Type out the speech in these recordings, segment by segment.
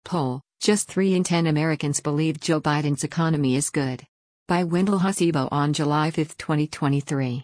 Poll, just 3 in 10 Americans believe Joe Biden's economy is good. By Wendell Husibo on July 5, 2023.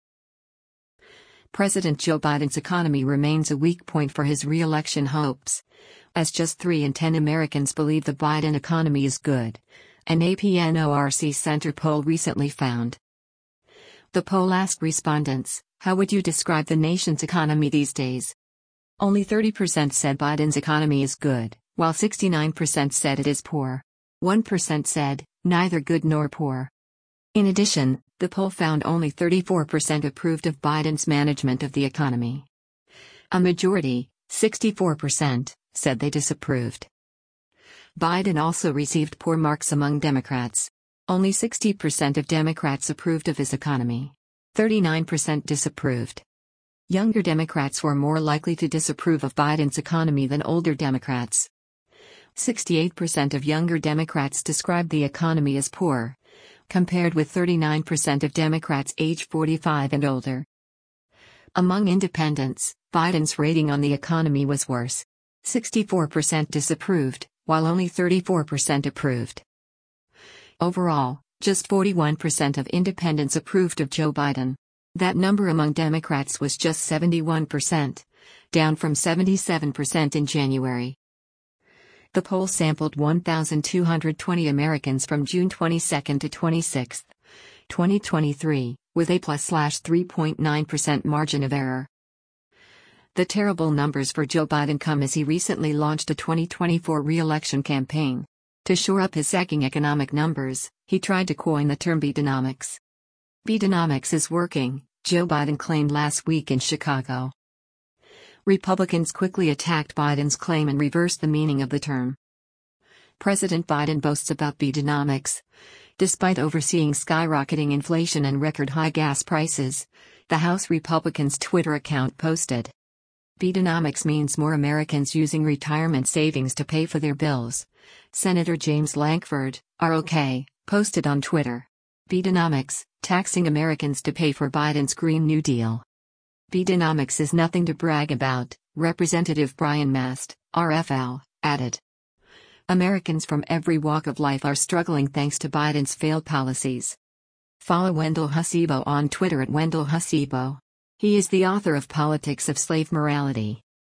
President Joe Biden's economy remains a weak point for his re-election hopes, as just 3 in 10 Americans believe the Biden economy is good, an APNORC Center poll recently found. The poll asked respondents, how would you describe the nation's economy these days? Only 30% said Biden's economy is good, while 69% said it is poor. 1% said, neither good nor poor. In addition, the poll found only 34% approved of Biden's management of the economy. A majority, 64%, said they disapproved. Biden also received poor marks among Democrats. Only 60% of Democrats approved of his economy. 39% disapproved. Younger Democrats were more likely to disapprove of Biden's economy than older Democrats. 68% of younger Democrats described the economy as poor, compared with 39% of Democrats age 45 and older. Among independents, Biden's rating on the economy was worse. 64% disapproved, while only 34% approved. Overall, just 41% of independents approved of Joe Biden. That number among Democrats was just 71%, down from 77% in January. The poll sampled 1,220 Americans from June 22 to 26, 2023, with a +3.9% margin of error. The terrible numbers for Joe Biden come as he recently launched a 2024 re-election campaign. To shore up his sagging economic numbers, he tried to coin the term Bidenomics. Bidenomics is working, Joe Biden claimed last week in Chicago. Republicans quickly attacked Biden's claim and reversed the meaning of the term. President Biden boasts about Bidenomics. Despite overseeing skyrocketing inflation and record-high gas prices, the House Republicans' Twitter account posted. Bidenomics means more Americans using retirement savings to pay for their bills. Senator James Lankford, ROK, posted on Twitter. Bidenomics, taxing Americans to pay for Biden's Green New Deal. Bidenomics is nothing to brag about, Representative Brian Mast, RFL, added. Americans from every walk of life are struggling thanks to Biden's failed policies. Follow Wendell Husibo on Twitter at Wendell Husibo. He is the author of Politics of Slave Morality.